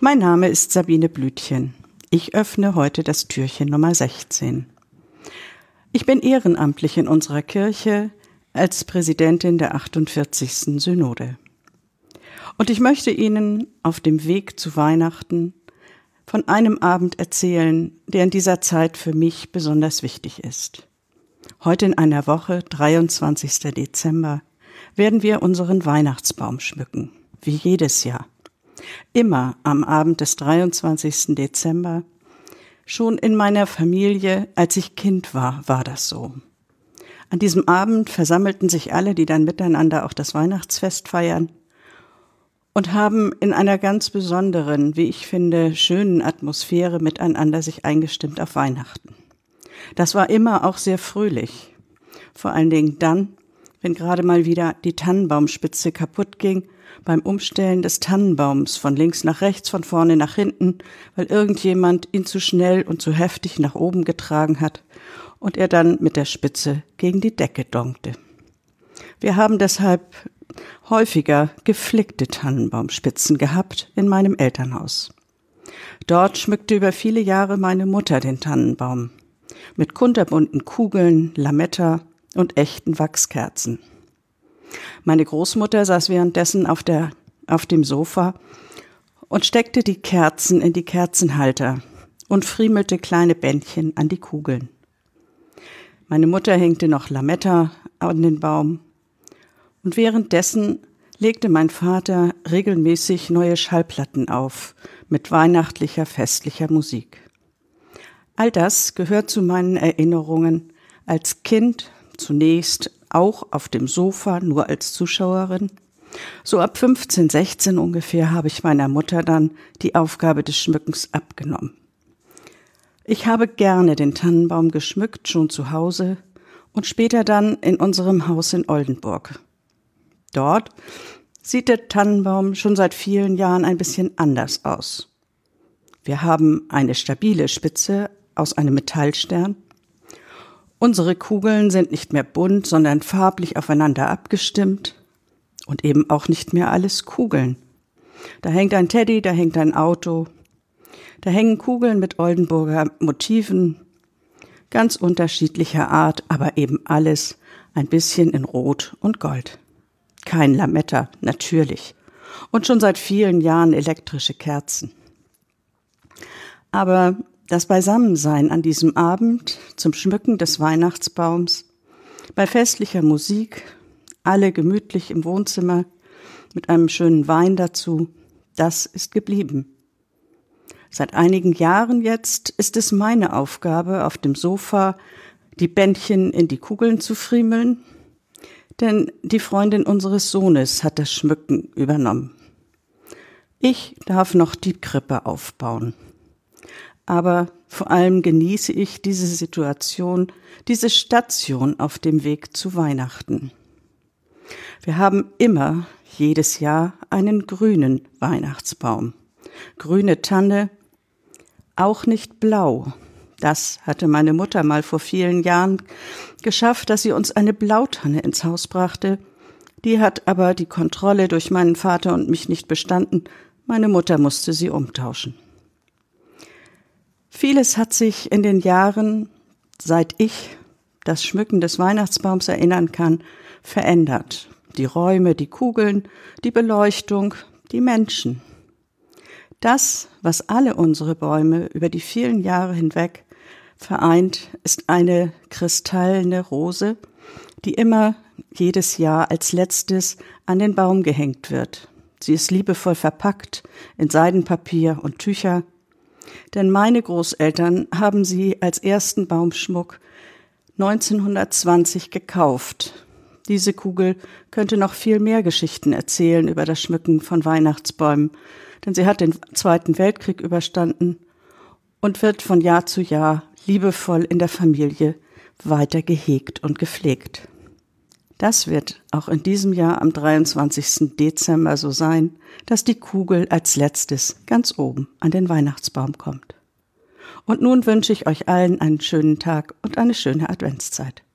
Mein Name ist Sabine Blütchen. Ich öffne heute das Türchen Nummer 16. Ich bin ehrenamtlich in unserer Kirche als Präsidentin der 48. Synode. Und ich möchte Ihnen auf dem Weg zu Weihnachten von einem Abend erzählen, der in dieser Zeit für mich besonders wichtig ist. Heute in einer Woche, 23. Dezember, werden wir unseren Weihnachtsbaum schmücken, wie jedes Jahr. Immer am Abend des 23. Dezember. Schon in meiner Familie, als ich Kind war, war das so. An diesem Abend versammelten sich alle, die dann miteinander auch das Weihnachtsfest feiern und haben in einer ganz besonderen, wie ich finde, schönen Atmosphäre miteinander sich eingestimmt auf Weihnachten. Das war immer auch sehr fröhlich. Vor allen Dingen dann, wenn gerade mal wieder die Tannenbaumspitze kaputt ging, beim Umstellen des Tannenbaums von links nach rechts, von vorne nach hinten, weil irgendjemand ihn zu schnell und zu heftig nach oben getragen hat und er dann mit der Spitze gegen die Decke donkte. Wir haben deshalb häufiger geflickte Tannenbaumspitzen gehabt in meinem Elternhaus. Dort schmückte über viele Jahre meine Mutter den Tannenbaum mit kunterbunten Kugeln, Lametta und echten Wachskerzen. Meine Großmutter saß währenddessen auf dem Sofa und steckte die Kerzen in die Kerzenhalter und friemelte kleine Bändchen an die Kugeln. Meine Mutter hängte noch Lametta an den Baum und währenddessen legte mein Vater regelmäßig neue Schallplatten auf mit weihnachtlicher, festlicher Musik. All das gehört zu meinen Erinnerungen als Kind, zunächst auch auf dem Sofa, nur als Zuschauerin. So ab 15, 16 ungefähr habe ich meiner Mutter dann die Aufgabe des Schmückens abgenommen. Ich habe gerne den Tannenbaum geschmückt, schon zu Hause und später dann in unserem Haus in Oldenburg. Dort sieht der Tannenbaum schon seit vielen Jahren ein bisschen anders aus. Wir haben eine stabile Spitze aus einem Metallstern. Unsere Kugeln sind nicht mehr bunt, sondern farblich aufeinander abgestimmt und eben auch nicht mehr alles Kugeln. Da hängt ein Teddy, da hängt ein Auto, da hängen Kugeln mit Oldenburger Motiven, ganz unterschiedlicher Art, aber eben alles ein bisschen in Rot und Gold. Kein Lametta, natürlich. Und schon seit vielen Jahren elektrische Kerzen. Aber das Beisammensein an diesem Abend zum Schmücken des Weihnachtsbaums, bei festlicher Musik, alle gemütlich im Wohnzimmer, mit einem schönen Wein dazu, das ist geblieben. Seit einigen Jahren jetzt ist es meine Aufgabe, auf dem Sofa die Bändchen in die Kugeln zu friemeln, denn die Freundin unseres Sohnes hat das Schmücken übernommen. Ich darf noch die Krippe aufbauen. Aber vor allem genieße ich diese Situation, diese Station auf dem Weg zu Weihnachten. Wir haben immer, jedes Jahr, einen grünen Weihnachtsbaum. Grüne Tanne, auch nicht blau. Das hatte meine Mutter mal vor vielen Jahren geschafft, dass sie uns eine Blautanne ins Haus brachte. Die hat aber die Kontrolle durch meinen Vater und mich nicht bestanden. Meine Mutter musste sie umtauschen. Vieles hat sich in den Jahren, seit ich das Schmücken des Weihnachtsbaums erinnern kann, verändert. Die Räume, die Kugeln, die Beleuchtung, die Menschen. Das, was alle unsere Bäume über die vielen Jahre hinweg vereint, ist eine kristallene Rose, die immer jedes Jahr als letztes an den Baum gehängt wird. Sie ist liebevoll verpackt in Seidenpapier und Tücher. Denn meine Großeltern haben sie als ersten Baumschmuck 1920 gekauft. Diese Kugel könnte noch viel mehr Geschichten erzählen über das Schmücken von Weihnachtsbäumen, denn sie hat den Zweiten Weltkrieg überstanden und wird von Jahr zu Jahr liebevoll in der Familie weiter gehegt und gepflegt. Das wird auch in diesem Jahr am 23. Dezember so sein, dass die Kugel als letztes ganz oben an den Weihnachtsbaum kommt. Und nun wünsche ich euch allen einen schönen Tag und eine schöne Adventszeit.